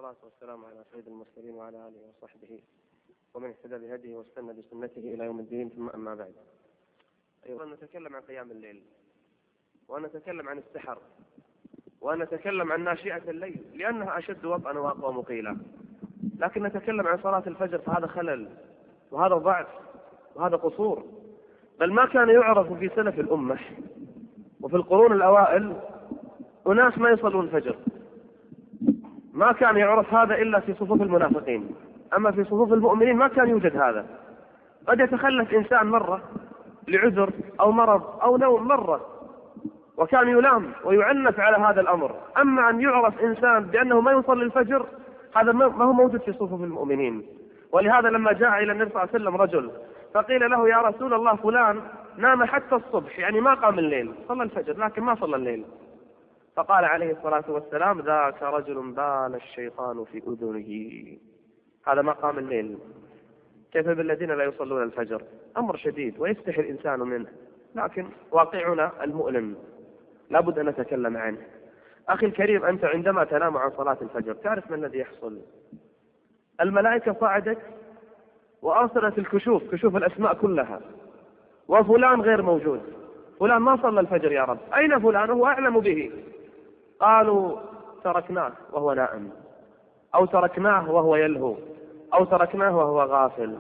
والصلاة والسلام على سيد المرسلين وعلى آله وصحبه ومن اهتدى بهديه واستنى بسنته إلى يوم الدين، ثم أما بعد. أيضا نتكلم عن قيام الليل، ونتكلم عن السحر، ونتكلم عن ناشئة الليل لأنها أشد وطئا وأقوى مقيلا. لكن نتكلم عن صلاة الفجر فهذا خلل وهذا ضعف وهذا قصور، بل ما كان يعرف في سلف الأمة وفي القرون الأوائل أناس ما يصلون الفجر، ما كان يعرف هذا إلا في صفوف المنافقين، أما في صفوف المؤمنين ما كان يوجد هذا. قد يتخلف إنسان مرة لعذر أو مرض أو نوم مرة وكان يلام ويعنف على هذا الأمر، أما أن يعرف إنسان بأنه ما يصلي الفجر هذا ما هو موجود في صفوف المؤمنين. ولهذا لما جاء إلى النبي صلى الله عليه وسلم رجل فقيل له: يا رسول الله فلان نام حتى الصبح، يعني ما قام الليل، صلى الفجر لكن ما صلى الليل. فقال عليه الصلاة والسلام: ذاك رجل بال الشيطان في أذنه، هذا ما قام الليل. كيف بالذين لا يصلون الفجر؟ أمر شديد ويستحي الإنسان منه، لكن واقعنا المؤلم لابد أن نتكلم عنه. أخي الكريم، أنت عندما تنام عن صلاة الفجر تعرف ما الذي يحصل؟ الملائكة صعدت وأرسلت الكشوف، كشوف الأسماء كلها، وفلان غير موجود، فلان ما صلى الفجر يا رب، أين فلان؟ هو أعلم به. قالوا: تركناه وهو نائم، أو تركناه وهو يلهو، أو تركناه وهو غافل.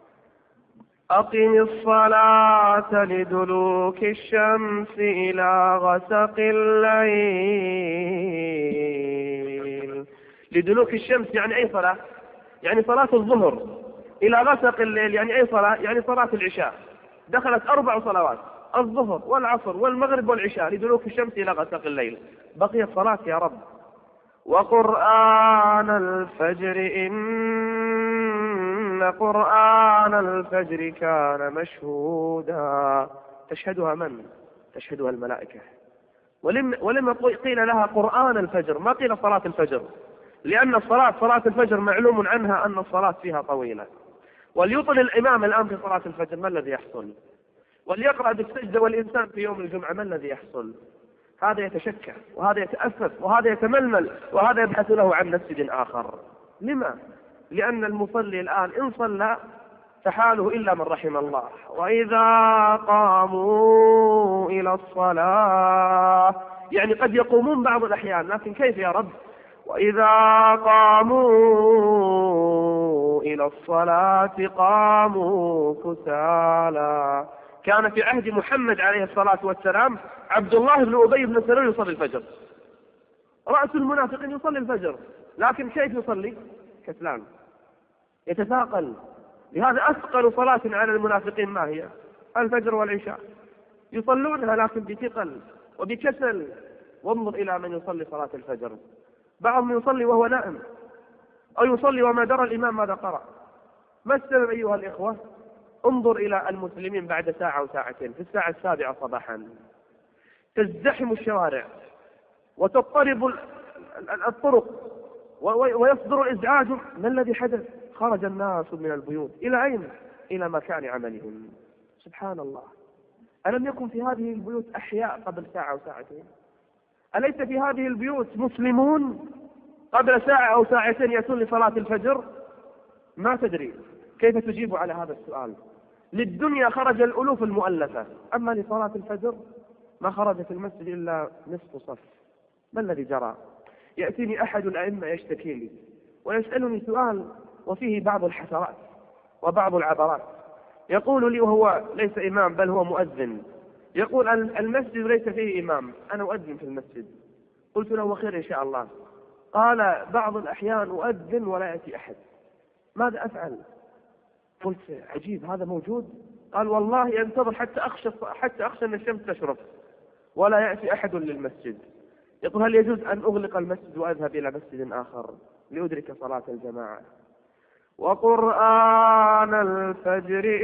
أقم الصلاة لدلوك الشمس إلى غسق الليل. لدلوك الشمس يعني أي صلاة؟ يعني صلاة الظهر. إلى غسق الليل يعني أي صلاة؟ يعني صلاة العشاء. دخلت 4 صلوات: الظهر والعصر والمغرب والعشاء، لدلوك الشمس إلى غسق الليل. بقيت صلاة يا رب: وقرآن الفجر إن قرآن الفجر كان مشهودا. تشهدها من؟ تشهدها الملائكة. ولما قيل لها قرآن الفجر ما قيل صلاة الفجر؟ لأن صلاة الفجر معلوم عنها أن الصلاة فيها طويلة. وليطل الإمام الآن في صلاة الفجر ما الذي يحصل؟ وليقرأ بالسجدة والإنسان في يوم الجمعة ما الذي يحصل؟ هذا يتشكى وهذا يتأسف وهذا يتململ وهذا يبحث له عن مسجد آخر. لما؟ لأن المصلي الآن إن صلى فحاله إلا من رحم الله. وإذا قاموا إلى الصلاة، يعني قد يقومون بعض الأحيان، لكن كيف يا رب؟ وإذا قاموا إلى الصلاة قاموا كسالى. كان في عهد محمد عليه الصلاة والسلام عبد الله بن أبي بن سلول يصلي الفجر، رأس المنافقين يصلي الفجر، لكن كيف يصلي؟ كسلان، يتثاقل. لهذا أثقل صلاة على المنافقين ما هي؟ الفجر والعشاء، يصلونها لكن بثقل وبكسل. وانظر إلى من يصلي صلاة الفجر، بعضهم يصلي وهو نائم، أو يصلي وما درى الإمام ماذا قرأ. ما السبب أيها الإخوة؟ انظر إلى المسلمين بعد ساعة أو ساعتين، في الساعة 7 صباحا تزدحم الشوارع وتضطرب الطرق ويصدر الإزعاج. ما الذي حدث؟ خرج الناس من البيوت إلى أين؟ إلى مكان عملهم. سبحان الله، ألم يكن في هذه البيوت أحياء قبل ساعة أو ساعتين؟ أليس في هذه البيوت مسلمون قبل ساعة أو ساعتين يأتون لصلاة الفجر؟ ما تدري كيف تجيب على هذا السؤال. للدنيا خرج الألوف المؤلفة، أما لصلاة الفجر ما خرج في المسجد إلا نصف صف. ما الذي جرى؟ يأتيني أحد الأئمة يشتكي لي ويسألني سؤال وفيه بعض الحسرات وبعض العبرات. يقول لي، وهو ليس إمام بل هو مؤذن، يقول: المسجد ليس فيه إمام، أنا أؤذن في المسجد. قلت له: وخير إن شاء الله. قال: بعض الأحيان أؤذن ولا يأتي أحد، ماذا أفعل؟ قلت: عجيب، هذا موجود؟ قال: والله ينتظر حتى أخشى أن الشمس تشرق ولا يأتي أحد للمسجد. يقول: هل يجوز أن أغلق المسجد وأذهب إلى مسجد آخر لأدرك صلاة الجماعة؟ وقرآن الفجر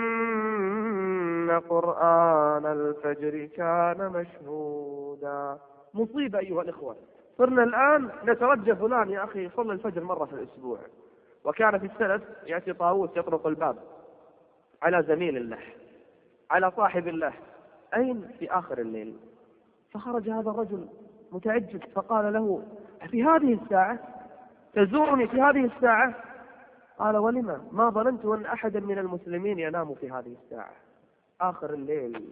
إن قرآن الفجر كان مشهودا. مصيبة أيها الإخوة، صرنا الآن نترجى فلان يا أخي صلى الفجر مرة في الأسبوع. وكان في السلف يأتي طاووس يطرق الباب على زميل له، على صاحب له: أين؟ في آخر الليل. فخرج هذا الرجل متعجب فقال له: في هذه الساعة؟ تزورني في هذه الساعة؟ قال ولما؟ ما ظننت أن أحدا من المسلمين ينام في هذه الساعة آخر الليل.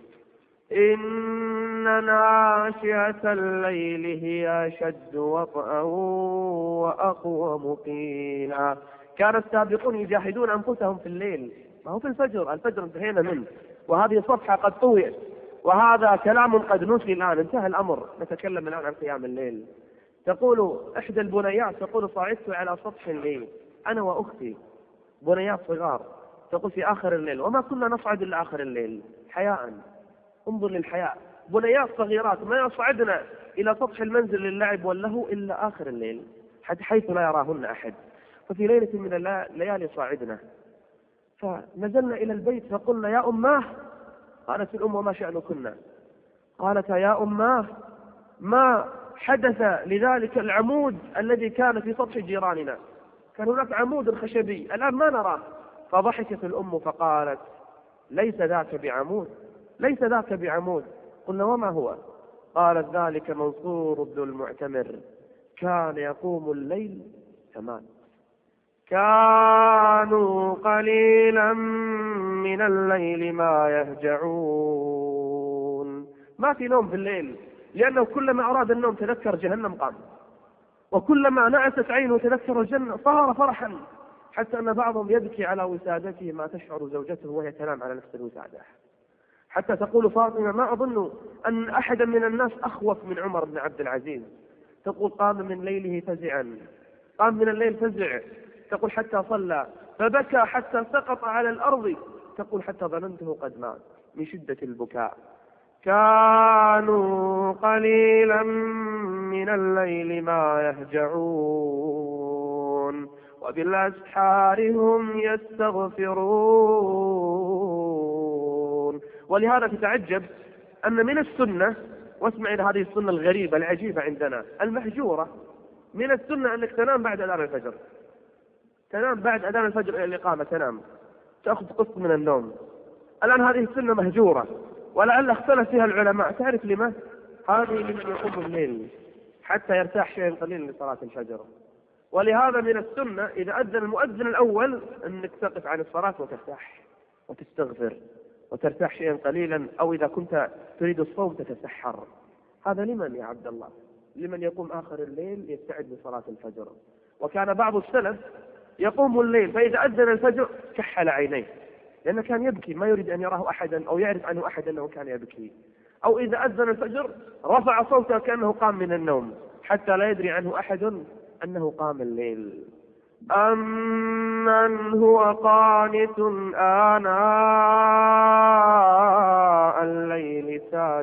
إن ناشئة الليل هي أشد وطئا وأقوم قيلا. كان السابقون يجاهدون أنفسهم في الليل، ما هو في الفجر، الفجر انتهينا منه وهذه الصفحة قد طويت وهذا كلام قد نسي الآن، انتهى الأمر، نتكلم الآن عن قيام الليل. تقول إحدى البنيات، تقول صعدت على سطح الليل أنا وأختي، بنيات صغار، تقول في آخر الليل، وما كنا نصعد إلا آخر الليل حياء. انظر للحياء، بنيات صغيرات ما يصعدنا إلى سطح المنزل للعب واللهو إلا آخر الليل حتى حيث لا يراهن أحد. ففي ليلة من الليالي صعدنا فنزلنا إلى البيت فقلنا يا أماه، قالت الأم وما شأنكن؟ قالت يا أماه ما حدث لذلك العمود الذي كان في سطح جيراننا، كان هناك عمود خشبي الآن ما نراه. فضحكت الأم فقالت ليس ذاك بعمود، ليس ذاك بعمود. قلنا وما هو؟ قالت ذلك منصور بن المعتمر كان يقوم الليل فمات. كانوا قليلا من الليل ما يهجعون. ما في نوم في الليل، لأنه كلما أراد النوم تذكر جهنم قام، وكلما نعست عينه تذكر الجنة صار فرحا، حتى أن بعضهم يبكي على وسادته ما تشعر زوجته وهي تنام على نفس الوسادة. حتى تقول فاطمة ما أظن أن أحدا من الناس أخوف من عمر بن عبد العزيز. تقول قام من ليله فزعا، قام من الليل فزع، تقول حتى صلى فبكى حتى سقط على الأرض، تقول حتى ظننته قد مات من شدة البكاء. كانوا قليلا من الليل ما يهجعون وبالأسحار هم يستغفرون. ولهذا تتعجب أن من السنة، واسمع إلى هذه السنة الغريبة العجيبة عندنا المهجورة، من السنة أنك تنام بعد أذان الفجر، تنام بعد أذان الفجر إلى الإقامة، تنام تأخذ قسط من النوم. الآن هذه السنة مهجورة ولعل اختلف فيها العلماء، تعرف لما؟ هذه لمن يقوم الليل حتى يرتاح شيئا قليلا لصلاة الفجر. ولهذا من السنة إذا أذن المؤذن الأول أنك تقف عن الصلاة وترتاح وتستغفر وترتاح شيئا قليلا، أو إذا كنت تريد الصوم تتسحر. هذا لمن يا عبد الله؟ لمن يقوم آخر الليل يستعد لصلاة الفجر. وكان بعض السلف يقوم الليل فإذا أذن الفجر كحل عينيه، لأنه كان يبكي ما يريد أن يراه أحدا أو يعرف عنه أحد أنه كان يبكي. أو إذا أذن الفجر رفع صوته كأنه قام من النوم حتى لا يدري عنه أحد أنه قام الليل. أمن هو قانت آناء الليل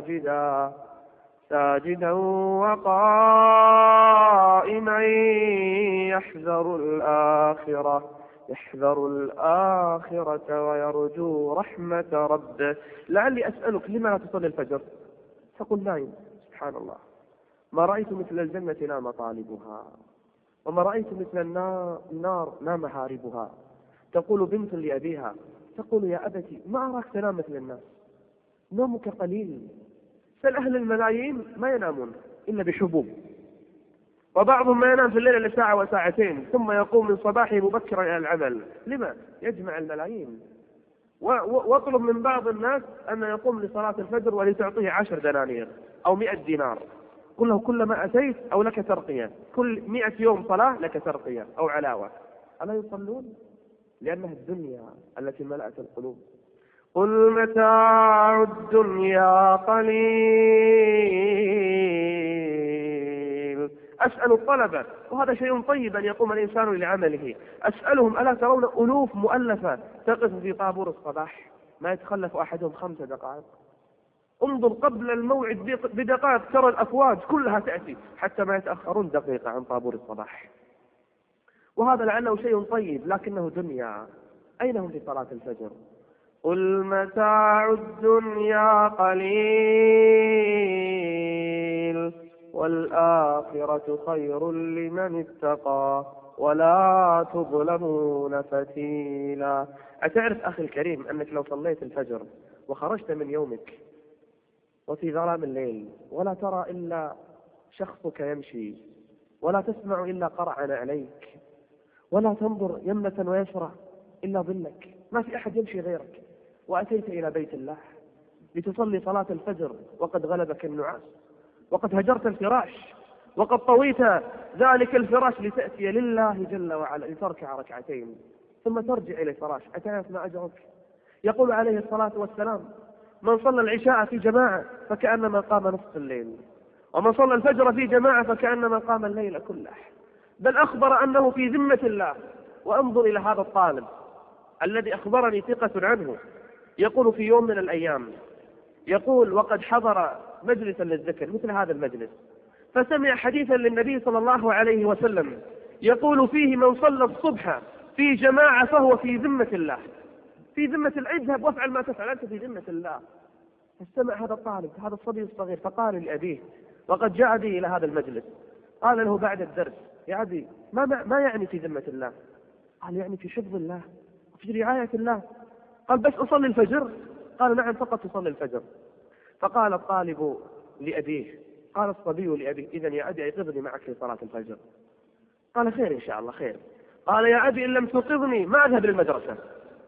ساجدا وقائما يحذر الآخرة ويرجو رحمة ربه. لعلي أسألك لما لا تصلي الفجر؟ تقول نايم. سبحان الله، ما رأيت مثل الجنة نام طالبها، وما رأيت مثل النار نام هاربها. تقول بنت لأبيها، تقول يا أبتي ما أراك تنام مثل الناس، نومك قليل. سل أهل الملايين ما ينامون إلا بحبوب، وبعضهم ما ينام في الليل إلا ساعة وساعتين ثم يقوم من صباحه مبكرا إلى العمل. لما؟ يجمع الملايين. واطلب من بعض الناس أن يقوم لصلاة الفجر ولتعطيه 10 دنانير أو 100 دينار، قل له كلما أتيت أو لك ترقية، كل 100 يوم صلاة لك ترقية أو علاوة. ألا يصلون؟ لأنها الدنيا التي ملأت القلوب. قل متاع الدنيا قليل. أسأل الطلبة، وهذا شيء طيب أن يقوم الإنسان لعمله، أسألهم ألا ترون ألوف مؤلفة تقف في طابور الصباح ما يتخلف أحدهم 5 دقائق؟ انظر قبل الموعد بدقائق ترى الأفواج كلها تأتي حتى ما يتأخرون دقيقة عن طابور الصباح. وهذا لعله شيء طيب لكنه دنيا. أين هم في صلاة الفجر؟ قل متاع الدنيا قليل والآخرة خير لمن اتقى ولا تظلمون فتيلا. أتعرف أخي الكريم أنك لو صليت الفجر وخرجت من يومك وفي ظلام الليل ولا ترى إلا شخصك يمشي ولا تسمع إلا قرعا عليك، ولا تنظر يمنة ويسرى إلا ظلك، ما في أحد يمشي غيرك، وأتيت إلى بيت الله لتصلي صلاة الفجر وقد غلبك النعاس، وقد هجرت الفراش، وقد طويت ذلك الفراش لتأتي لله جل وعلا لتركع ركعتين ثم ترجع إلى الفراش. أتعرف ما أجرك؟ يقول عليه الصلاة والسلام: من صلى العشاء في جماعة فكأنما قام نصف الليل، ومن صلى الفجر في جماعة فكأنما قام الليل كله. بل أخبر أنه في ذمة الله. وأنظر إلى هذا الطالب الذي أخبرني ثقة عنه، يقول في يوم من الأيام، يقول: وقد حضر مجلسا للذكر مثل هذا المجلس، فسمع حديثا للنبي صلى الله عليه وسلم يقول فيه: من صلى الصبح في جماعة فهو في ذمة الله. في ذمة الله، اذهب وافعل ما تفعل، أنت في ذمة الله. فاستمع هذا الطالب، هذا الصبي الصغير، فقال لأبيه وقد جاء به إلى هذا المجلس، قال له بعد الدرس: يا أبي ما يعني في ذمة الله؟ قال: يعني في حفظ الله وفي رعاية الله. قال: بس أصلي الفجر؟ قال: نعم، فقط تصلي الفجر. فقال الطالب لأبيه، قال الصبي لأبيه: إذن يا أبي أيقظني معك في صلاة الفجر. قال: خير إن شاء الله خير. قال: يا أبي إن لم توقظني ما أذهب للمدرسة.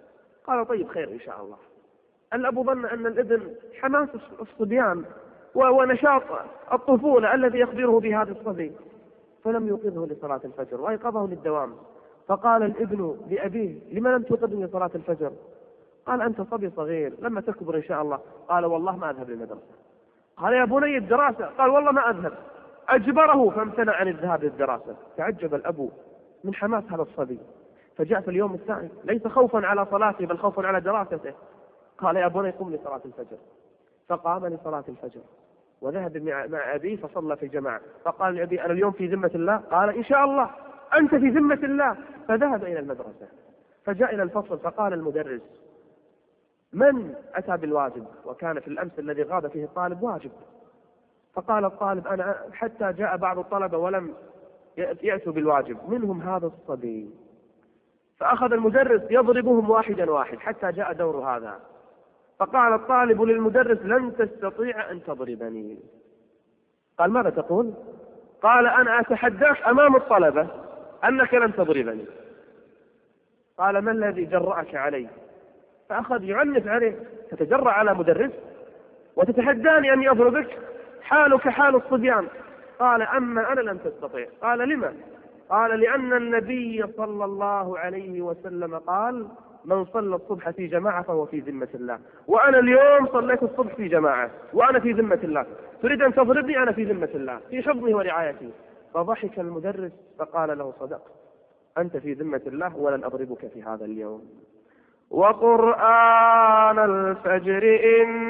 قال: طيب خير إن شاء الله. الأب ظن أن الابن حماس الصبيان ونشاط الطفولة الذي يخبره بهذا الصبي، فلم يوقظه لصلاة الفجر وأيقظه للدوام. فقال الابن لأبيه: لما لم توقظني لصلاة الفجر؟ قال: أنت صبي صغير، لما تكبر إن شاء الله. قال: والله ما أذهب للمدرسة. قال: يا بني الدراسة. قال: والله ما أذهب. أجبره فامتنع عن الذهاب للدراسة. تعجب الأب من حماس هذا الصبي، فجاء في اليوم الثاني ليس خوفا على صلاته بل خوفا على دراسته. قال: يا بني قم لصلاة الفجر. فقام لصلاة الفجر وذهب مع أبيه فصلى في جماعة. فقال لأبي: أنا اليوم في ذمة الله؟ قال: إن شاء الله أنت في ذمة الله. فذهب إلى المدرسة، فجاء إلى الفصل، فقال المدرس: من أتى بالواجب؟ وكان في الأمس الذي غاب فيه الطالب واجب. فقال الطالب: أنا، حتى جاء بعض الطلبة ولم يأتوا بالواجب، منهم هذا الصبي. فأخذ المدرس يضربهم واحدا واحد حتى جاء دور هذا. فقال الطالب للمدرس: لن تستطيع أن تضربني. قال: ماذا تقول؟ قال: أنا أتحداك أمام الطلبة أنك لن تضربني. قال: ما الذي جرأك علي؟ فأخذ يعنف عليه: تتجرأ على مدرس وتتحداني أن يضربك؟ حالك حال الصبيان. قال: أما أنا لن تستطيع. قال: لما؟ قال: لأن النبي صلى الله عليه وسلم قال: من صلى الصبح في جماعة فهو في ذمة الله، وأنا اليوم صليت الصبح في جماعة وأنا في ذمة الله، تريد أن تضربني؟ أنا في ذمة الله في حفظه ورعايته. فضحك المدرس فقال له: صدقت، أنت في ذمة الله ولن أضربك في هذا اليوم. وقرآن الفجر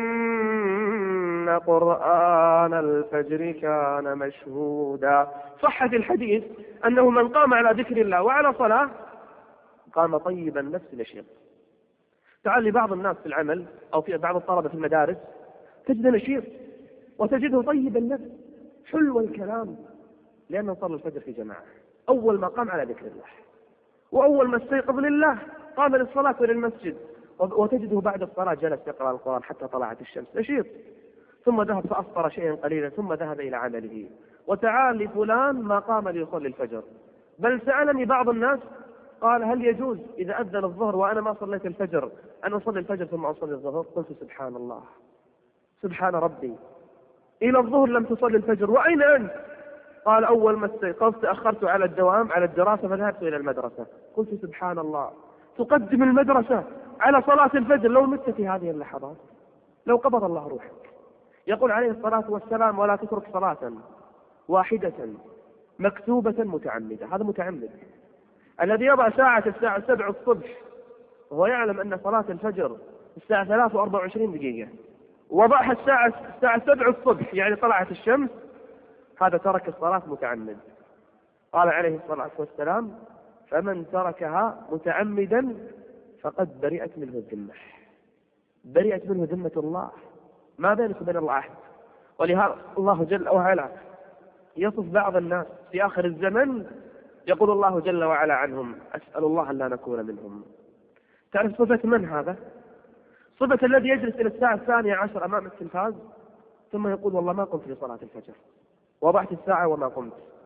إن قرآن الفجر كان مشهودا. صح في الحديث أنه من قام على ذكر الله وعلى صلاة قام طيب النفس نشيط. تعال لبعض الناس في العمل أو في بعض الطلبة في المدارس تجد نشيط وتجده طيب النفس حلو الكلام، لأنه صلى الفجر في جماعة، أول ما قام على ذكر الله، وأول ما استيقظ لله قام للصلاة وللمسجد، وتجده بعد الصلاة جلس يقرأ القرآن حتى طلعت الشمس نشيط، ثم ذهب فأفطر شيئا قليلا ثم ذهب إلى عمله. وتعال لفلان ما قام ليصلي الفجر، بل سألني بعض الناس قال: هل يجوز إذا أذن الظهر وأنا ما صليت الفجر أن أصلي الفجر ثم أصلي الظهر؟ قلت: سبحان الله، سبحان ربي، إلى الظهر لم تصلي الفجر وأين أنت؟ قال: أول ما استيقظت تأخرت على الدوام على الدراسة فذهبت إلى المدرسة. قلت: سبحان الله، تقدم المدرسة على صلاة الفجر. لو مت في هذه اللحظات، لو قبض الله روحك. يقول عليه الصلاة والسلام: ولا تترك صلاة واحدة مكتوبة متعمدة. هذا متعمد الذي يضع ساعة الساعة 7 الصبح وهو يعلم أن صلاة الفجر الساعة 3:24 دقيقة، وضعها الساعة 7 الصبح يعني طلعت الشمس، هذا ترك الصلاة متعمد. قال عليه الصلاة والسلام: فمن تركها متعمدا فقد برئت منه الذمة، برئت منه ذمة الله، ما بينك وبين الله أحد. ولهذا الله جل وعلا يصف بعض الناس في آخر الزمن، يقول الله جل وعلا عنهم: أسأل الله أن لا نكون منهم. تعرف صفة من هذا؟ صفة الذي يجلس إلى الساعة 12 أمام التلفاز ثم يقول: والله ما قمت لصلاة الفجر، وضعت الساعة وما قمت.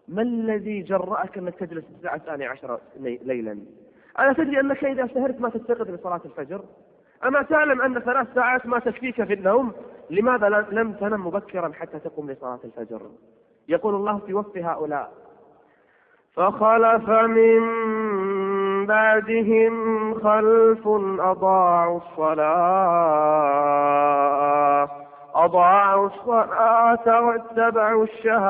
ما الذي جرأك أنك تجلس الساعة 12 ليلا؟ ألا تدري أنك إذا سهرت ما تستيقظ لصلاة الفجر؟ أما تعلم أن 3 ساعات ما تكفيك في النوم؟ لماذا لم تنم مبكرا حتى تقوم لصلاة الفجر؟ يقول الله في وصف هؤلاء: فخلف من بعدهم خلف أضاعوا الصلاة واتبعوا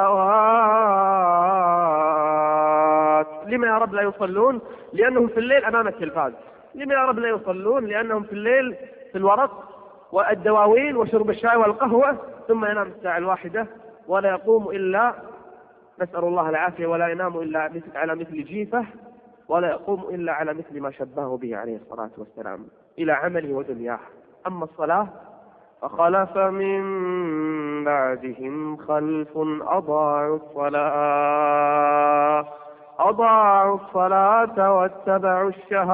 الشهوات. لما يا رب لا يصلون؟ لأنهم في الليل أمام التلفاز. لما يا رب لا يصلون؟ لأنهم في الليل في الورق والدواوين وشرب الشاي والقهوة، ثم ينام الساعة 1 ولا يقوم إلا، نسأل الله العافية، ولا ينام إلا على مثل جيفة، ولا يقوم إلا على مثل ما شبهه به عليه الصلاة والسلام إلى عمله ودنياه. أما الصلاة: فخلف من بعدهم خلف أضاعوا الصلاة واتبعوا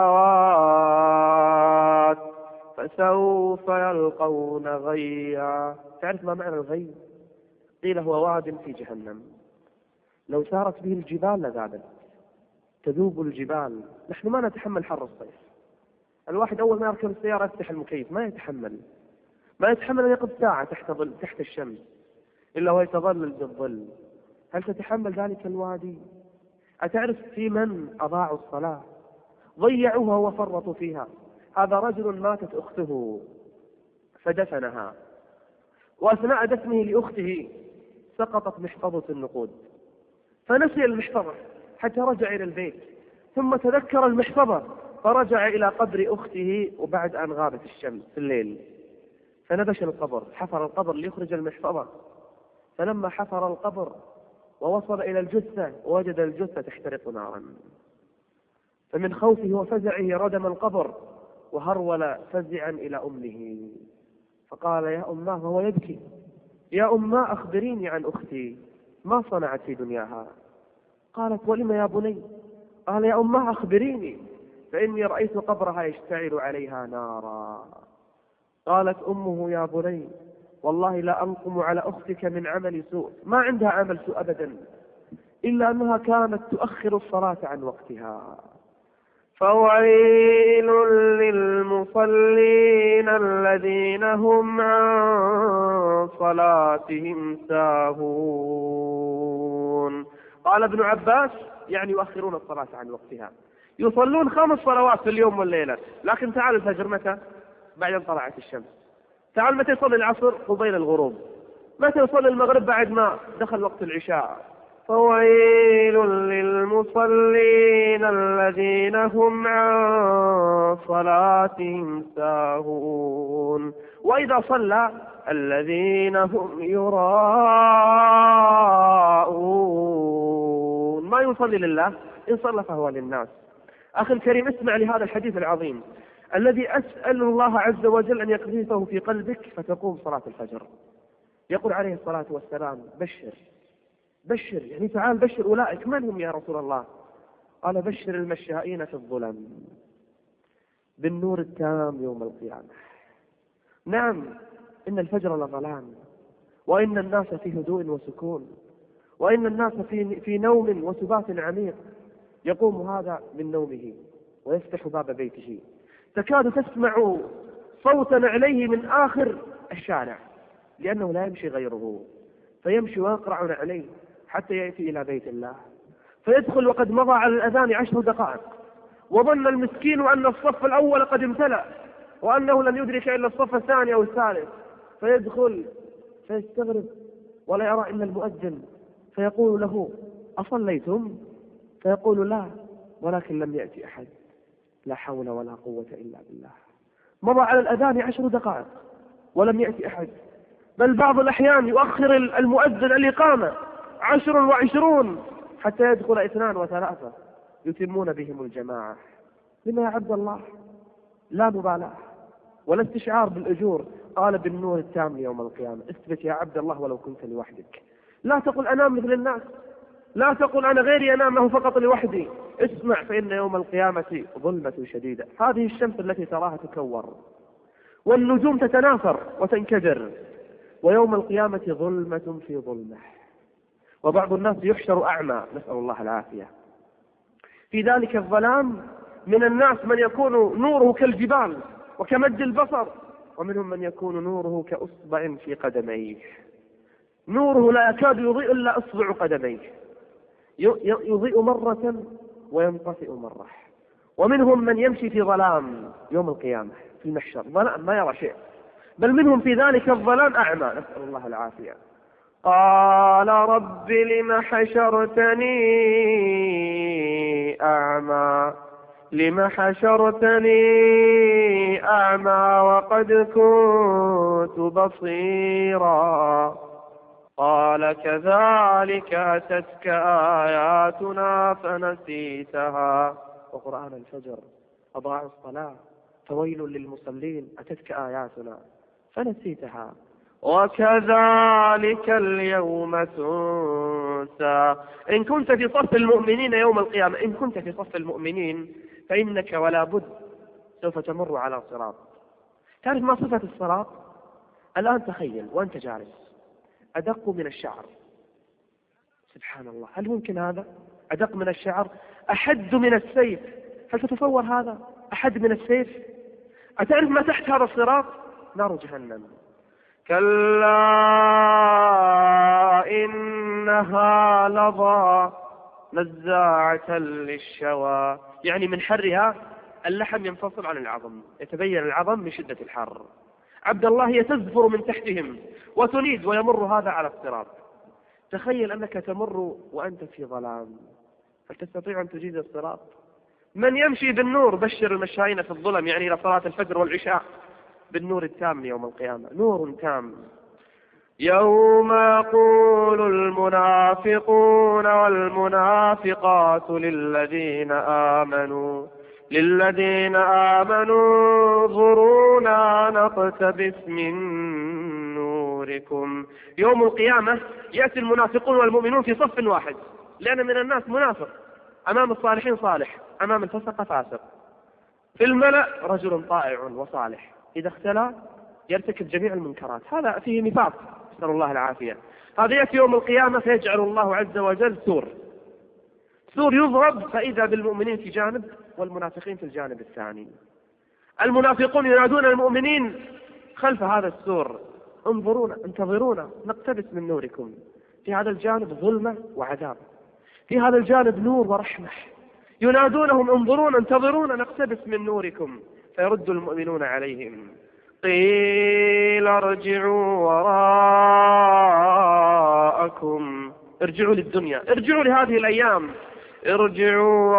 الشهوات فسوف يلقون غيا. تعرف ما معنى الغي؟ قيل هو واد في جهنم لو سارت به الجبال لذابت، تذوب الجبال. نحن ما نتحمل حر الصيف. الواحد أول ما يركب السيارة يفتح المكيف، ما يتحمل أن يقف ساعة تحت الشمس إلا هو يتظلل بالظل. هل تتحمل ذلك الوادي؟ أتعرف في من أضاعوا الصلاة؟ ضيعوها وفرطوا فيها. هذا رجل ماتت أخته فدفنها، وأثناء دفنه لأخته سقطت محفظة النقود، فنسي المحفظة حتى رجع إلى البيت، ثم تذكر المحفظة فرجع إلى قبر أخته، وبعد أن غابت الشمس في الليل فنبش القبر، حفر القبر ليخرج المحفظة. فلما حفر القبر ووصل إلى الجثة وجد الجثة تحترق نارا، فمن خوفه وفزعه ردم القبر وهرول فزعا إلى أمه فقال: يا أماه، وهو يبكي: يا أماه أخبريني عن أختي، ما صنعت في دنياها؟ قالت: ولم يا بني؟ قال: يا أماه أخبريني، فإني رأيت قبرها يشتعل عليها نارا. قالت أمه: يا بني، والله لا أنقم على أختك من عمل سوء، ما عندها عمل سوء أبدا، إلا أنها كانت تؤخر الصلاة عن وقتها. فويل للمصلين الذين هم عن صلاتهم ساهون. قال ابن عباس: يعني يؤخرون الصلاة عن وقتها، يصلون 5 صلوات في اليوم والليلة، لكن تعال الفجر متى؟ بعد أن طلعت الشمس. تعال متى يصلي العصر؟ قبيل الغروب. متى يصلي المغرب؟ بعد ما دخل وقت العشاء. فويل للمصلين الذين هم عن صلاتهم ساهون. وإذا صلى الذين هم يراءون، ما يصلي لله، إن صلى فهو للناس. أخي الكريم، اسمع لهذا الحديث العظيم الذي أسأل الله عز وجل أن يقذفه في قلبك فتقوم صلاة الفجر. يقول عليه الصلاة والسلام: بشر، يعني تعال بشر أولئك. من هم يا رسول الله؟ قال: بشر المشائين في الظلم بالنور التام يوم القيامة. نعم، إن الفجر لظلام، وإن الناس في هدوء وسكون، وإن الناس في نوم وسبات عميق. يقوم هذا من نومه ويفتح باب بيته، تكاد تسمع صوتا عليه من آخر الشارع، لأنه لا يمشي غيره، فيمشي ويقرع عليه حتى يأتي إلى بيت الله، فيدخل وقد مضى على الأذان 10 دقائق، وظن المسكين أن الصف الأول قد امتلأ وأنه لن يدرك إلا الصف الثاني أو الثالث، فيدخل فيستغرب ولا يرى إلا المؤذن، فيقول له: أصليتم؟ فيقول: لا، ولكن لم يأتي أحد. لا حول ولا قوة إلا بالله. مضى على الأذان 10 دقائق ولم يأتي أحد، بل بعض الأحيان يؤخر المؤذن الإقامة 10 و20 حتى يدخل 2 و3 يتمون بهم الجماعة. لما يا عبد الله؟ لا مبالاة ولا استشعار بالأجور. قال: بالنور التام يوم القيامة. اثبت يا عبد الله ولو كنت لوحدك. لا تقل أنام مثل الناس، لا تقل أنا غيري أنامه فقط لوحدي. اسمع، فإن يوم القيامة ظلمة شديدة. هذه الشمس التي تراها تكور والنجوم تتناثر وتنكدر، ويوم القيامة ظلمة في ظلمة، وبعض الناس يحشر أعمى، نسأل الله العافية. في ذلك الظلام من الناس من يكون نوره كالجبال وكمد البصر، ومنهم من يكون نوره كأصبع في قدميه، نوره لا يكاد يضيء إلا أصبع قدميه، يضيء مرة وينطفئ مرة. ومنهم من يمشي في ظلام يوم القيامة في المحشر، ظلام ما يرى شيء، بل منهم في ذلك الظلام أعمى، نسأل الله العافية. قال رب لم حشرتني أعمى وقد كنت بصيرا. قال كذلك أتتك آياتنا فنسيتها. وقرآن الفجر أضاعوا الصلاة، فويل للمصلين، أتتك آياتنا فنسيتها وكذلك اليوم تنسى. إن كنت في صف المؤمنين يوم القيامة، إن كنت في صف المؤمنين فإنك ولا بد سوف تمر على صراط. تعرف ما صفة الصراط؟ الآن تخيل وأنت جالس، أدق من الشعر. سبحان الله، هل ممكن هذا؟ أدق من الشعر، أحد من السيف. هل تتصور هذا؟ أحد من السيف. أتعرف ما تحت هذا الصراط؟ نار جهنم. كلا إنها لظى نزاعة للشوى، يعني من حرها اللحم ينفصل عن العظم، يتبين العظم من شدة الحر. عبد الله هي تزفر من تحتهم وتنيد، ويمر هذا على الصراط. تخيل أنك تمر وأنت في ظلام، هل تستطيع أن تجيز الصراط؟ من يمشي بالنور؟ بشر المشايين في الظلم، يعني إلى صلاة الفجر والعشاء، بالنور التام يوم القيامة، نور تام. يوم يقول المنافقون والمنافقات للذين آمنوا انظرونا نقتبس من نوركم. يوم القيامة يأتي المنافقون والمؤمنون في صف واحد، لأن من الناس منافق، أمام الصالحين صالح، أمام الفسقة فاسق. في الملأ رجل طائع وصالح، إذا اختلى يرتكب جميع المنكرات، هذا فيه نفاق، نسأل الله العافية. هذا يأتي يوم القيامة فيجعل الله عز وجل سور يضرب، فإذا بالمؤمنين في جانب والمنافقين في الجانب الثاني. المنافقون ينادون المؤمنين خلف هذا السور: انظرونا، انتظرونا نقتبس من نوركم. في هذا الجانب ظلمة وعذاب، في هذا الجانب نور ورحمة. ينادونهم: انظرونا، انتظرونا نقتبس من نوركم. فيرد المؤمنون عليهم: قيل ارجعوا وراءكم، ارجعوا للدنيا، ارجعوا لهذه الأيام، ارجعوا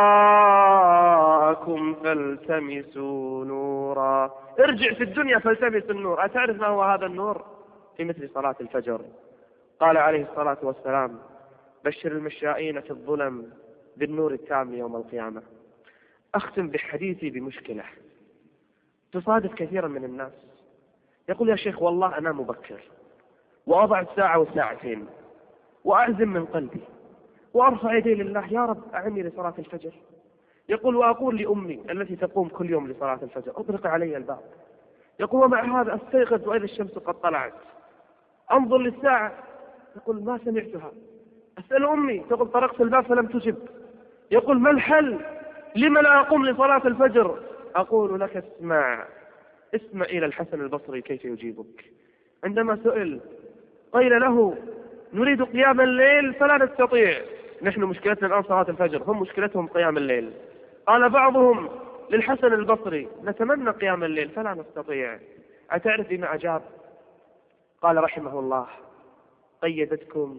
وراءكم فالتمسوا نورا. ارجع في الدنيا فالتمس النور. أتعرف ما هو هذا النور؟ في مثل صلاة الفجر. قال عليه الصلاة والسلام: بشر المشائين في الظلم بالنور التام يوم القيامة. أختم بحديثي بمشكلة تصادف كثيرا من الناس. يقول: يا شيخ والله أنا مبكر، وأضع الساعة والساعتين، وأعزم من قلبي، وأرفع يدي لله: يا رب أعني لصلاة الفجر. يقول: وأقول لأمي التي تقوم كل يوم لصلاة الفجر: أطرق علي الباب. يقول: ومع هذا أستيقظ وإذا الشمس قد طلعت، أنظر للساعة، يقول: ما سمعتها. أسأل أمي، تقول: طرقت الباب فلم تجب. يقول: ما الحل؟ لما لا أقوم لصلاة الفجر؟ أقول لك: اسمع إلى الحسن البصري كيف يجيبك. عندما سئل قيل له: نريد قيام الليل فلا نستطيع، نحن مشكلتنا الآن صلاة الفجر، هم مشكلتهم قيام الليل. قال بعضهم للحسن البصري: نتمنى قيام الليل فلا نستطيع. أتعرف بما أجاب؟ قال رحمه الله: قيدتكم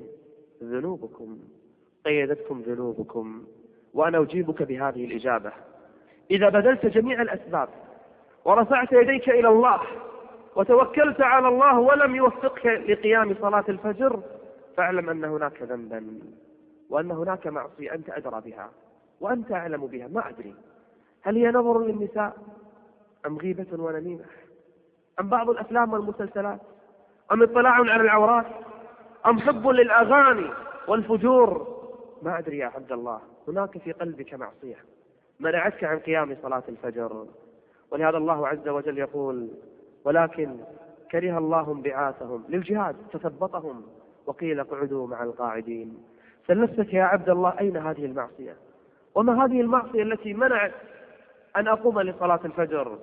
ذنوبكم، وأنا أجيبك بهذه الإجابة: إذا بذلت جميع الأسباب ورفعت يديك إلى الله وتوكلت على الله ولم يوفقك لقيام صلاة الفجر، فاعلم أن هناك ذنبا، وأن هناك معصية أنت أدرى بها وأنت أعلم بها. ما أدري هل هي نظر للنساء، أم غيبة ونميمة، أم بعض الأفلام والمسلسلات، أم اطلاع على العورات، أم حب للأغاني والفجور. ما أدري يا عبد الله، هناك في قلبك معصية منعتك عن قيام صلاة الفجر. ولهذا الله عز وجل يقول: ولكن كره الله انبعاثهم للجهاد فثبطهم وقيل اقعدوا مع القاعدين. سل نفسك يا عبد الله أين هذه المعصية؟ وما هذه المعصية التي منعت أن أقوم لصلاة الفجر؟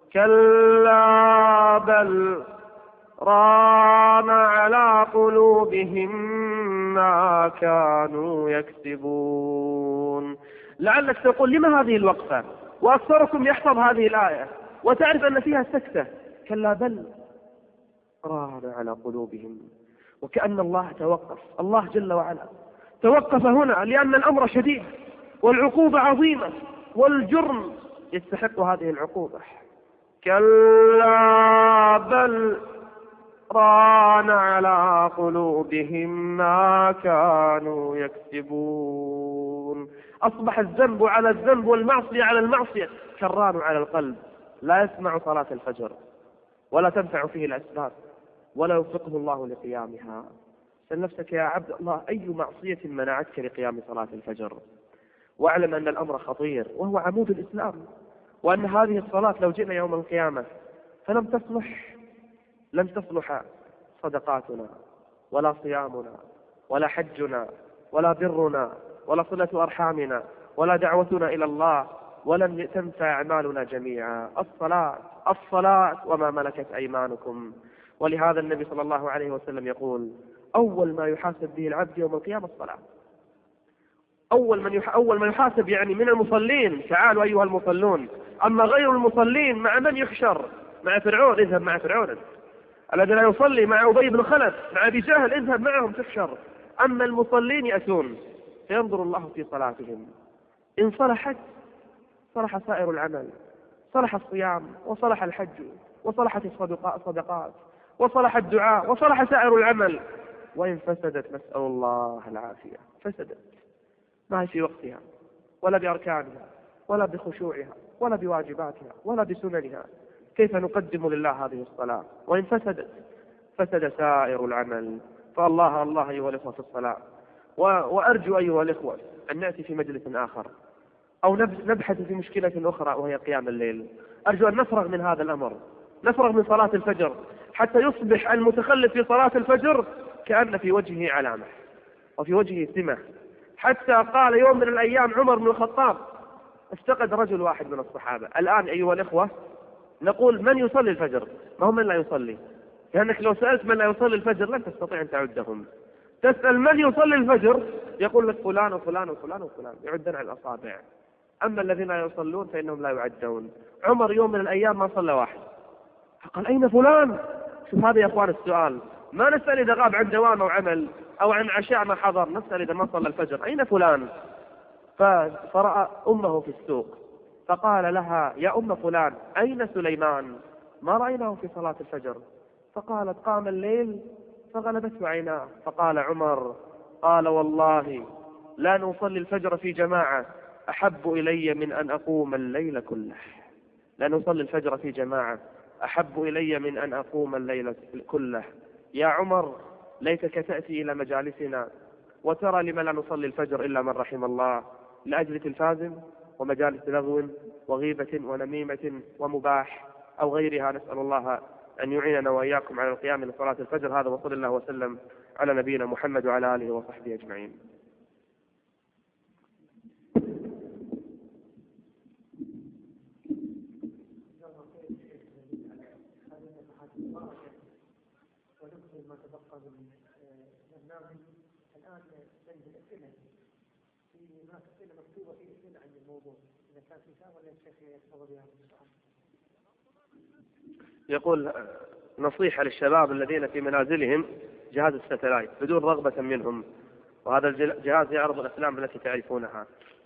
كلا بل ران على قلوبهم ما كانوا يكسبون. لعلك تقول لما هذه الوقفة؟ وأكثركم يحفظ هذه الآية وتعرف أن فيها سكتة. كلا بل ران على قلوبهم، وكأن الله توقف، الله جل وعلا توقف هنا لأن الأمر شديد والعقوبة عظيمة والجرم يستحق هذه العقوبة. كلا بل ران على قلوبهم ما كانوا يكسبون. أصبح الذنب على الذنب والمعصية على المعصية كالران على القلب، لا يسمع صلاة الفجر ولا تنفع فيه الأسباب ولا يوفقه الله لقيامها. سل نفسك يا عبد الله أي معصية منعتك لقيام صلاة الفجر؟ واعلم أن الأمر خطير وهو عمود الإسلام، وأن هذه الصلاة لو جئنا يوم القيامة فلم تصلح، لم تصلح صدقاتنا ولا صيامنا ولا حجنا ولا برنا ولا صلة أرحامنا ولا دعوتنا إلى الله، ولن تنفع أعمالنا جميعا. الصلاة وما ملكت أيمانكم. ولهذا النبي صلى الله عليه وسلم يقول أول ما يحاسب به العبد يوم القيامة الصلاة. أول من يحاسب يعني من المصلين، تعالوا أيها المصلون. أما غير المصلين مع من يحشر؟ مع فرعون، اذهب مع فرعون. الذي لا يصلي مع أبي بن خلف مع أبي جهل، اذهب معهم تحشر. أما المصلين يأتون فينظر الله في صلاتهم، إن صلحت صلح سائر العمل، صلح الصيام وصلح الحج وصلحت الصدقات وصلح الدعاء وصلح سائر العمل، وإن فسدت نسأل الله العافية، فسدت ما هي في وقتها ولا بأركانها ولا بخشوعها ولا بواجباتها ولا بسننها. كيف نقدم لله هذه الصلاة وإن فسدت؟ فسد سائر العمل. فالله الله أيها الإخوة في الصلاة. وأرجو أيها الإخوة أن نأتي في مجلس آخر أو نبحث في مشكلة أخرى وهي قيام الليل. أرجو أن نفرغ من هذا الأمر، نفرغ من صلاة الفجر حتى يصبح المتخلف في صلاة الفجر كأن في وجهه علامة وفي وجهه سمة. حتى قال يوم من الأيام عمر بن الخطاب افتقد رجل واحد من الصحابة. الآن أيها الإخوة نقول من يصلي الفجر؟ ما هم من لا يصلي؟ لأنك لو سألت من لا يصلي الفجر لن تستطيع أن تعدهم. تسأل من يصلي الفجر يقول لك فلان وفلان وفلان وفلان، يعدون على الأصابع. أما الذين لا يصلون فإنهم لا يعدون. عمر يوم من الأيام ما صلى واحد، فقال أين فلان؟ شوف هذا يا أخوان السؤال، ما نسأل إذا غاب عن دوام أو عمل أو عن عشاء ما حضر، نسأل إذا ما صلى الفجر أين فلان؟ فرأى أمه في السوق فقال لها يا أم فلان أين سليمان؟ ما رأيناه في صلاة الفجر. فقالت قام الليل فغلبته عيناه. فقال عمر قال والله لا نصلي الفجر في جماعة أحب إلي من أن أقوم الليل كله. لا نصلي الفجر في جماعة أحب إلي من أن أقوم الليل كله. يا عمر ليتك تأتي إلى مجالسنا وترى لما لا نصلي الفجر إلا من رحم الله، لأجل تلفاز ومجالس لغو وغيبة ونميمة ومباح أو غيرها. نسأل الله أن يعيننا وإياكم على القيام لصلاة الفجر. هذا وصلى الله وسلم على نبينا محمد وعلى آله وصحبه أجمعين. يقول نصيحة للشباب الذين في منازلهم جهاز الستلايت بدون رغبة منهم، وهذا الجهاز يعرض الأفلام التي تعرفونها.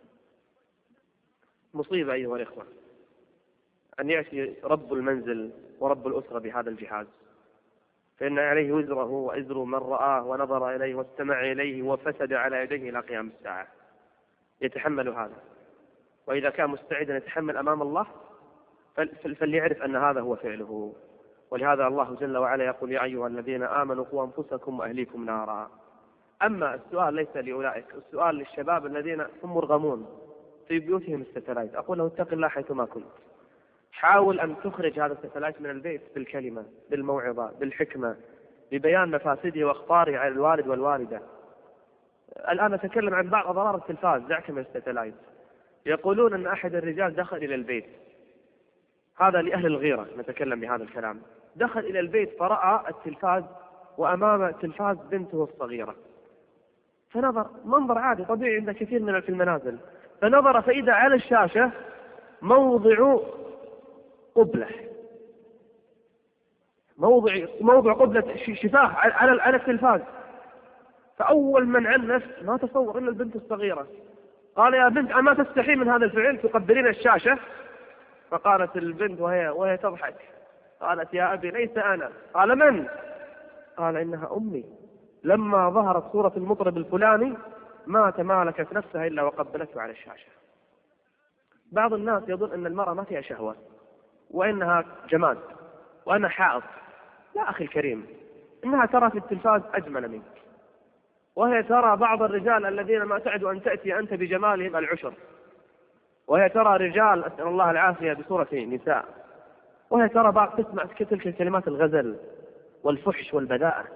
مصيبة أيها الإخوة أن يأتي رب المنزل ورب الأسرة بهذا الجهاز، فإن عليه وزره وإزر من رآه ونظر إليه واستمع إليه وفسد على يديه إلى قيام الساعة. يتحمل هذا، وإذا كان مستعدا يتحمل أمام الله فليعرف أن هذا هو فعله. ولهذا الله جل وعلا يقول يا أيها الذين آمنوا قوا أنفسكم وأهليكم نارا. أما السؤال ليس لأولئك، السؤال للشباب الذين هم مرغمون في بيوتهم الستلايت. أقول له اتق الله حيثما كنت، حاول أن تخرج هذا الستلايت من البيت بالكلمة بالموعظة بالحكمة. ببيان مفاسده وأخطاره على الوالد والوالدة. الآن نتكلم عن بعض أضرار التلفاز، دعك من الستلايت. يقولون أن أحد الرجال دخل إلى البيت، هذا لأهل الغيرة نتكلم بهذا الكلام، دخل إلى البيت فرأى التلفاز وأمام التلفاز بنته الصغيرة، فنظر منظر عادي طبيعي عند كثير من في المنازل، فنظر فإذا على الشاشة موضع قبلة، موضع قبلة شفاه على التلفاز. فأول من عنف ما تصور إلا البنت الصغيرة، قال يا بنت أما تستحي من هذا الفعل تقبلين الشاشة؟ فقالت البنت وهي تضحك، قالت يا أبي ليس أنا. قال من؟ قال إنها أمي، لما ظهرت صورة المطرب الفلاني ما تمالكت نفسها إلا وقبلته على الشاشة. بعض الناس يظن أن المرأة ما فيها شهوة وإنها جماد وأنا حائط. لا أخي الكريم، إنها ترى في التلفاز أجمل منك، وهي ترى بعض الرجال الذين ما تعد أن تأتي أنت بجمالهم العشر، وهي ترى رجال أسأل الله العافية بصورة نساء، وهي ترى بعض تسمع تلك الكلمات الغزل والفحش والبذاءة.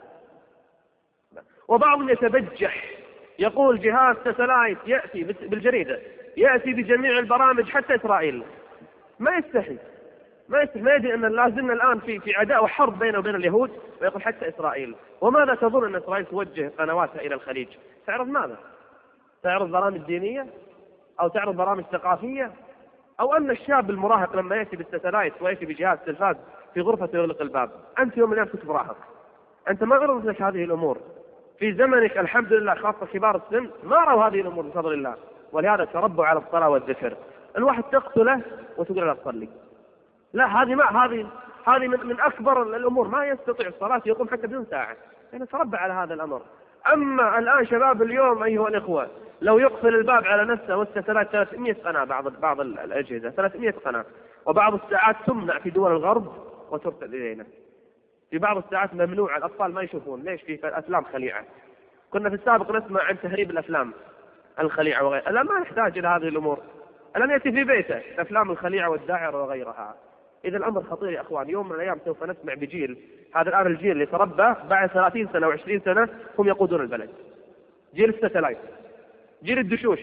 وبعضهم يتبجح يقول جهاز ستلايت يأتي بالجريدة يأتي بجميع البرامج حتى إسرائيل. ما يستحي ما يدري أن لازلنا الآن في عداء وحرب بينه وبين اليهود، ويقول حتى إسرائيل. وماذا تظن أن إسرائيل توجه قنواتها إلى الخليج؟ تعرض ماذا؟ تعرض برامج دينية أو تعرض برامج ثقافية؟ أو أن الشاب المراهق لما يأتي بالستلايت ويأتي بجهاز تلفاز في غرفة يغلق الباب، أنت يوم من الأيام كنت مراهق، أنت ما عرضت لك هذه الأمور في زمنك، الحمد لله خاصة كبار السن ما رأوا هذه الأمور بفضل الله، ولهذا تربوا على الصلاة والذكر. الواحد تقتله وتقول لا تصلي، لا هذه من أكبر الأمور، ما يستطيع الصلاة يقوم حتى بدون ساعة، يعني تربى على هذا الأمر. أما الآن شباب اليوم أيها الإخوة لو يقفل الباب على نفسه والستلايت 300 قناة، بعض الأجهزة 300 قناة، وبعض الساعات تمنع في دول الغرب وترسل إلينا، في بعض الساعات ممنوع الأطفال ما يشوفون. ليش؟ في أفلام خليعة. كنا في السابق نسمع عن تهريب الأفلام الخليعة وغيرها، الآن ما نحتاج إلى هذه الأمور، الآن يأتي في بيته الأفلام الخليعة والداعرة وغيرها. إذا الأمر خطير يا أخوان، يوم من الأيام سوف نسمع بجيل، هذا الآن الجيل اللي تربى بعد 30 سنة و20 سنة هم يقودون البلد، جيل الستلايت، جيل الدشوش،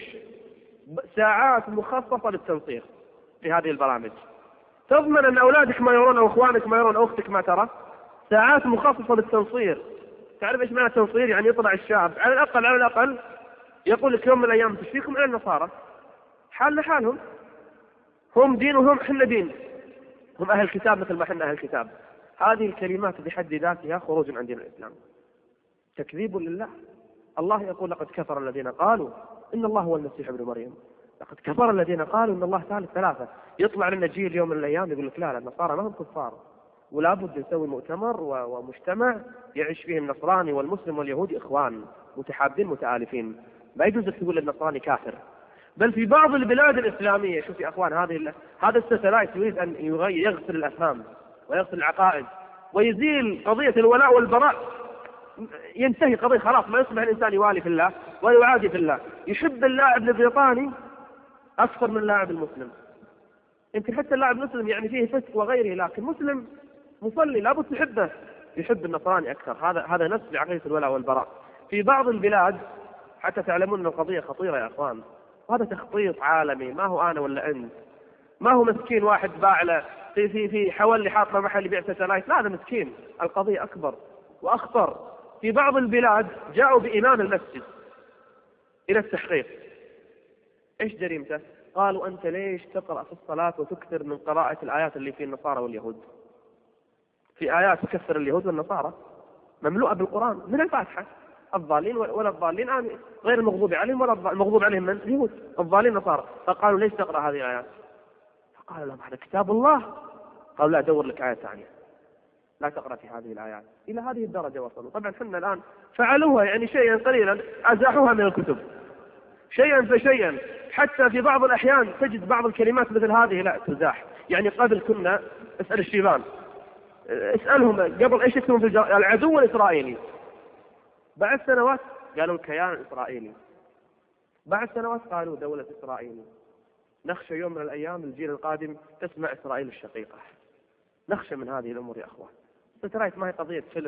ساعات مخصصة للتنصير في هذه البرامج. تضمن أن أولادك ما يرون أو أخوانك ما يرون أو أختك ما ترى، ساعات مخصصة للتنصير. تعرف إيش معنى التنصير؟ يعني يطلع الشاب على الأقل يقول لك يوم من الأيام تشفيكم على النصارى، حالنا حالهم، هم دين وهم حنا دين، هم أهل الكتاب مثل ما حنا أهل الكتاب. هذه الكلمات بحد ذاتها خروج عن دين الإسلام، تكذيب لله. الله يقول لقد كفر الذين قالوا إن الله هو المسيح ابن مريم، لقد كفر الذين قالوا إن الله ثالث ثلاثة. يطلع لنا جيل يوم من الأيام يقول لك لا النصارى ما هم كفار، ولا بد نسوي مؤتمر ومجتمع يعيش فيه النصراني والمسلم واليهودي إخوان متحابين متآلفين. ما يجوز تقول للنصراني كافر. بل في بعض البلاد الإسلامية، شوف يا أخوان، هذا الستلايت يريد أن يغسل الأفهام ويغسل العقائد ويزيل قضية الولاء والبراء، ينتهي قضية خلاص، ما يصبح الإنسان يوالي في الله ويعادي في الله، يحب اللاعب البريطاني أكثر من اللاعب المسلم. يمكن حتى اللاعب المسلم يعني فيه فسق وغيره، لكن مسلم مصلي لابد تحبه، يحب النصراني أكثر. هذا نفس لعقيدة الولاء والبراء في بعض البلاد. حتى تعلمون أن القضية خطيرة يا أخوان، هذا تخطيط عالمي، ما هو أنا ولا أنت، ما هو مسكين واحد باع له في حوالي حاطة محل يبيع ستلايت، لا هذا مسكين. القضية أكبر وأخطر. في بعض البلاد جاءوا بإمام المسجد إلى التحقيق. إيش جريمته؟ قالوا أنت ليش تقرأ في الصلاة وتكثر من قراءة الآيات اللي في النصارى واليهود؟ في آيات تكثر اليهود والنصارى مملوءة بالقرآن من الفاتحة، الضالين ولا الضالين آمين، غير المغضوب عليهم ولا المغضوب عليهم من اليهود، الضالين نصارى. فقالوا ليش تقرأ هذه الآيات؟ فقال لهم هذا كتاب الله. قالوا لا دور لك آية ثانية، لا تقرأ في هذه الآيات. إلى هذه الدرجة وصلوا. طبعا حنا الآن فعلوها يعني شيئا قليلا، أزاحوها من الكتب شيئا فشيئا، حتى في بعض الأحيان تجد بعض الكلمات مثل هذه لا تزاح. يعني قبل كنا اسأل الشيبان، اسألهم قبل ايش يكتبون في العدو الإسرائيلي، بعد سنوات قالوا الكيان الإسرائيلي، بعد سنوات قالوا دولة إسرائيل. نخشى يوم من الأيام الجيل القادم تسمع إسرائيل الشقيقة، نخشى من هذه الأمور يا أخوان. سترايت ما هي قضية فيلم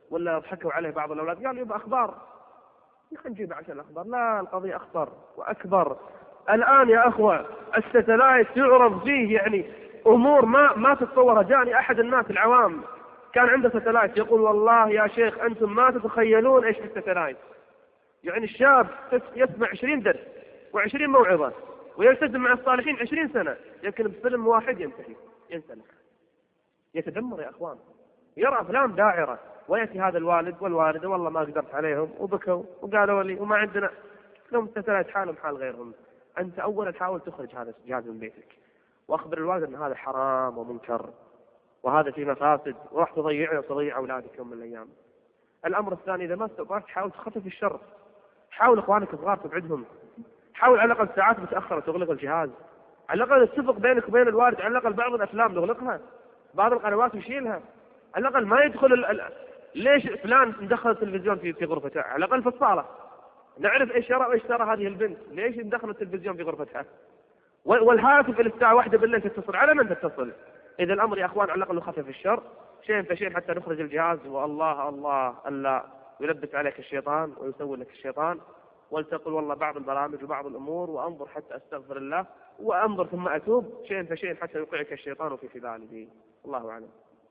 ولا ضحكوا عليه بعض الأولاد، قال يبقى أخبار خلينا نجيب عشان الأخبار. لا، القضية أخطر وأكبر. الآن يا أخوة الستلايت يعرض فيه يعني أمور ما تتصور. جاني أحد الناس العوام كان عنده ستلايت يقول والله يا شيخ أنتم ما تتخيلون إيش في الستلايت. يعني الشاب يسمع 20 درس و20 موعظة ويلتزم مع الصالحين 20 سنة، يمكن بفيلم واحد ينتهي ينسلخ يتدمر يا أخوان. يرى أفلام داعرة ويأتي هذا الوالد والوالدة والله ما قدرت عليهم وبكوا وقالوا لي وما عندنا لهم ستلايت حالهم حال غيرهم. أنت أولا حاول تخرج هذا الجهاز من بيتك وأخبر الوالد أن هذا حرام ومنكر وهذا فيه مفاسد وراح تضيعه وتضيع أولادك يوم من الأيام. الأمر الثاني إذا ما استطعت حاول تخفف الشر. حاول إخوانك الصغار تبعدهم. حاول على الأقل ساعات متأخرة تغلق الجهاز. على الأقل اتفق بينك وبين الوالد على الأقل بعض الأفلام نغلقها، بعض القنوات نشيلها، على الأقل ما يدخل ليش فلان مدخل التلفزيون في غرفته؟ على الأقل في الصالة نعرف ايش يرى وايش ترى هذه البنت، ليش مدخل التلفزيون في غرفتها؟ والهاتف الساعة 1 بالليل تتصل على من تتصل؟ إذا الأمر يا أخوان على الأقل نخفف الشر شيء فشيء حتى نخرج الجهاز. والله الله ألا يلبس عليك الشيطان ويسوي لك الشيطان، ولتقل والله بعض البرامج وبعض الأمور وأنظر حتى أستغفر الله وأنظر ثم أتوب شيء فشيء حتى يوقعك الشيطان في خذاله. الله أعلم.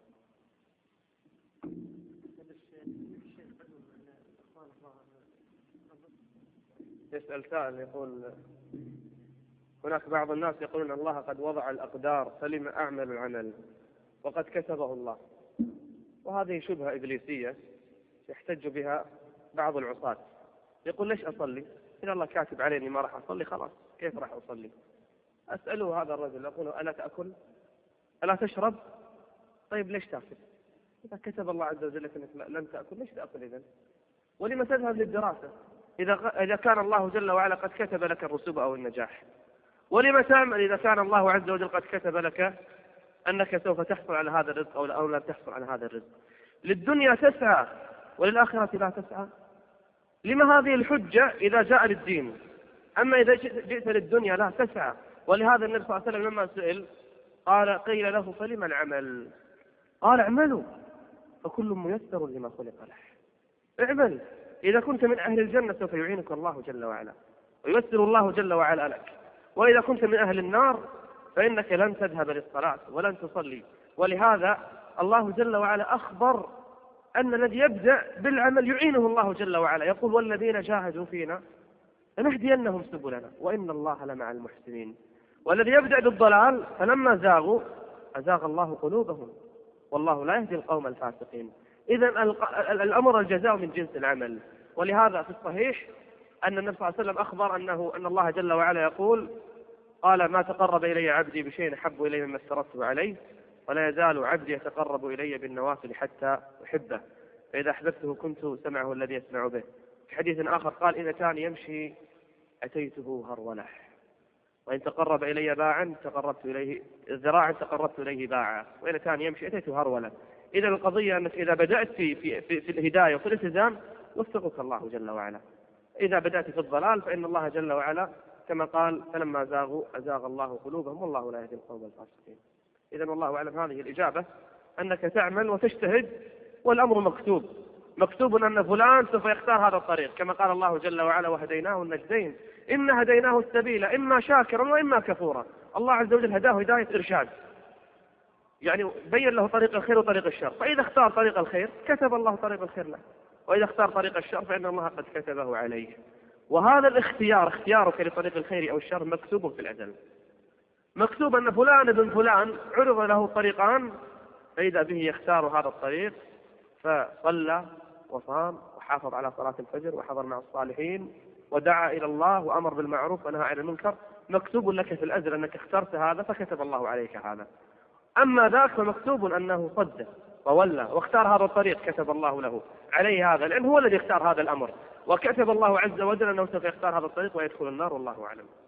يسأل سائل يقول هناك بعض الناس يقولون الله قد وضع الأقدار فلم أعمل العمل وقد كتبه الله، وهذه شبهة إبليسية يحتج بها بعض العصاة. يقول ليش أصلي؟ إذا الله كاتب علي أني ما راح أصلي خلاص كيف راح أصلي؟ أسأله هذا الرجل أقول ألا تأكل؟ ألا تشرب؟ طيب ليش تأكل؟ إذا كتب الله عز وجل أنك لن تأكل ليش تأكل إذن؟ ولما تذهب للدراسة إذا كان الله جل وعلا قد كتب لك الرسوب أو النجاح؟ ولما تعمل إذا كان الله عز وجل قد كتب لك أنك سوف تحصل على هذا الرزق أو لا تحصل على هذا الرزق؟ للدنيا تسعى وللآخرة لا تسعى. لما هذه الحجة إذا جاء للدين؟ أما إذا جئت للدنيا لا تسعى. ولهذا النبي صلى الله عليه وسلم لما سئل قيل له فلما العمل؟ قال اعملوا فكل ميسر لما خلق له. اعمل، إذا كنت من أهل الجنة سوف يعينك الله جل وعلا وييسر الله جل وعلا لك، وإذا كنت من أهل النار فإنك لن تذهب للصلاة ولن تصلي. ولهذا الله جل وعلا أخبر أن الذي يبدأ بالعمل يعينه الله جل وعلا، يقول والذين جاهدوا فينا لنهدينهم سبلنا وإن الله لمع المحسنين. والذي يبدأ بالضلال فلما زاغوا أزاغ الله قلوبهم والله لا يهدي القوم الفاسقين. إذن الأمر الجزاء من جنس العمل. ولهذا في الصحيح أن النبي صلى الله عليه وسلم أخبر أن الله جل وعلا يقول قال ما تقرب إلي عبدي بشيء أحب إلي مما افترضته عليه ولا يزال عبدي يتقرب إلي بالنوافل حتى أحبه فإذا أحببته كنت سمعه الذي يسمع به. في حديث آخر قال إذا كان يمشي أتيته هرولة وإن تقرب إلي باعا تقربت إليه ذراعا تقربت إليه باعا وإذا كان يمشي أتيته هرولة. إذا القضية أنك إذا بدأت في الهداية وفي الالتزام وفقك الله جل وعلا. إذا بدأت في الضلال فإن الله جل وعلا كما قال فلما زاغوا أزاغ الله قلوبهم والله لا يهدي القوم الفاسقين. إذا والله أعلم هذه الإجابة أنك تعمل وتجتهد والأمر مكتوب أن فلان سوف يختار هذا الطريق كما قال الله جل وعلا وهديناه النجدين إن هديناه السبيل إما شاكرا وإما كفورا. الله عز وجل هداه هداية إرشاد، يعني بين له طريق الخير وطريق الشر، فإذا اختار طريق الخير كتب الله طريق الخير له، وإذا اختار طريق الشر فإن الله قد كتبه عليه. وهذا اختيارك لطريق الخير أو الشر مكتوب في الأزل. مكتوب أن فلان ابن فلان عرض له طريقان فإذا به يختار هذا الطريق فصلى وصام وحافظ على صلاة الفجر وحضر مع الصالحين ودعا إلى الله وأمر بالمعروف ونهى عن المنكر. مكتوب لك في الأزل أنك اخترت هذا فكتب الله عليك هذا. أما ذاك فمكتوب أنه صد وولى واختار هذا الطريق كتب الله له عليه هذا، لأن هو الذي اختار هذا الأمر وكتب الله عز وجل أنه سوف يختار هذا الطريق ويدخل النار والله أعلم.